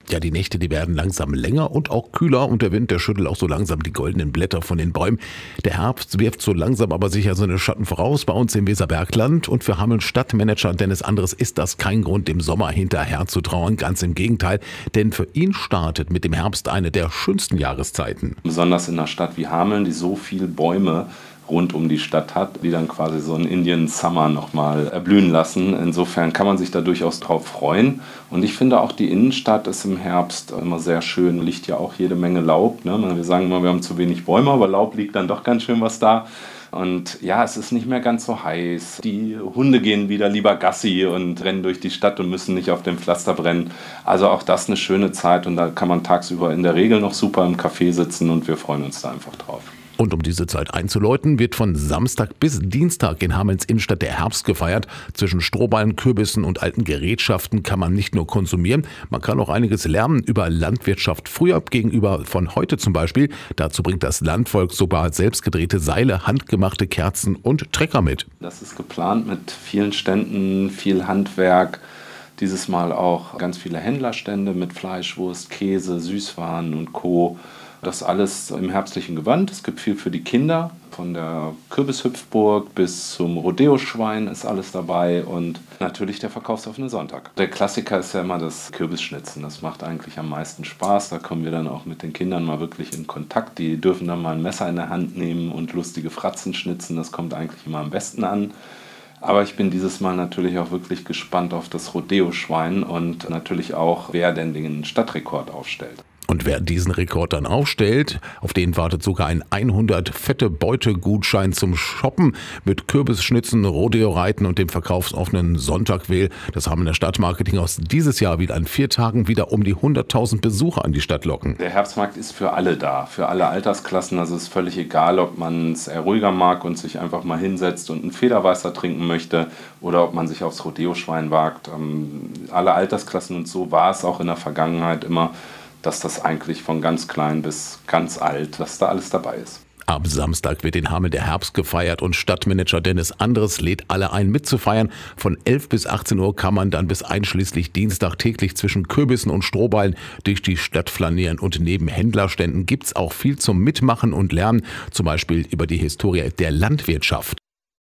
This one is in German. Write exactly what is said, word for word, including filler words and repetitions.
Ja, die Nächte, die werden langsam länger und auch kühler und der Wind, der schüttelt auch so langsam die goldenen Blätter von den Bäumen. Der Herbst wirft so langsam aber sicher seine Schatten voraus bei uns im Weserbergland und für Hameln Stadtmanager Dennis Andres ist das kein Grund, dem Sommer hinterher zu trauern, ganz im Gegenteil, denn für ihn startet mit dem Herbst eine der schönsten Jahreszeiten. Besonders in einer Stadt wie Hameln, die so viele Bäume rund um die Stadt hat, die dann quasi so einen Indian Summer nochmal erblühen lassen. Insofern kann man sich da durchaus drauf freuen. Und ich finde auch die Innenstadt ist im Herbst immer sehr schön. Liegt ja auch jede Menge Laub, ne? Wir sagen immer, wir haben zu wenig Bäume, aber Laub liegt dann doch ganz schön was da. Und ja, es ist nicht mehr ganz so heiß. Die Hunde gehen wieder lieber Gassi und rennen durch die Stadt und müssen nicht auf dem Pflaster brennen. Also auch das eine schöne Zeit und da kann man tagsüber in der Regel noch super im Café sitzen und wir freuen uns da einfach drauf. Und um diese Zeit einzuläuten, wird von Samstag bis Dienstag in Hamelns Innenstadt der Herbst gefeiert. Zwischen Strohballen, Kürbissen und alten Gerätschaften kann man nicht nur konsumieren, man kann auch einiges lernen über Landwirtschaft früher gegenüber von heute zum Beispiel. Dazu bringt das Landvolk sogar selbstgedrehte Seile, handgemachte Kerzen und Trecker mit. Das ist geplant mit vielen Ständen, viel Handwerk. Dieses Mal auch ganz viele Händlerstände mit Fleisch, Wurst, Käse, Süßwaren und Co. Das alles im herbstlichen Gewand. Es gibt viel für die Kinder. Von der Kürbishüpfburg bis zum Rodeo-Schwein ist alles dabei und natürlich der verkaufsoffene Sonntag. Der Klassiker ist ja immer das Kürbisschnitzen. Das macht eigentlich am meisten Spaß. Da kommen wir dann auch mit den Kindern mal wirklich in Kontakt. Die dürfen dann mal ein Messer in der Hand nehmen und lustige Fratzen schnitzen. Das kommt eigentlich immer am besten an. Aber ich bin dieses Mal natürlich auch wirklich gespannt auf das Rodeo-Schwein und natürlich auch, wer denn den Stadtrekord aufstellt. Und wer diesen Rekord dann aufstellt, auf den wartet sogar ein hundert fette Beute-Gutschein zum Shoppen mit Kürbisschnitzen, Rodeo-Reiten und dem verkaufsoffenen Sonntag will. Das haben in der Stadtmarketinghaus dieses Jahr wieder an vier Tagen wieder um die hunderttausend Besucher an die Stadt locken. Der Herbstmarkt ist für alle da, für alle Altersklassen. Also es ist völlig egal, ob man es eher ruhiger mag und sich einfach mal hinsetzt und einen Federweißer trinken möchte oder ob man sich aufs Rodeo-Schwein wagt. Ähm, alle Altersklassen und so war es auch in der Vergangenheit immer, dass das eigentlich von ganz klein bis ganz alt, dass da alles dabei ist. Ab Samstag wird in Hameln der Herbst gefeiert und Stadtmanager Dennis Andres lädt alle ein mitzufeiern. Von elf bis achtzehn Uhr kann man dann bis einschließlich Dienstag täglich zwischen Kürbissen und Strohballen durch die Stadt flanieren und neben Händlerständen gibt's auch viel zum Mitmachen und Lernen, zum Beispiel über die Historie der Landwirtschaft.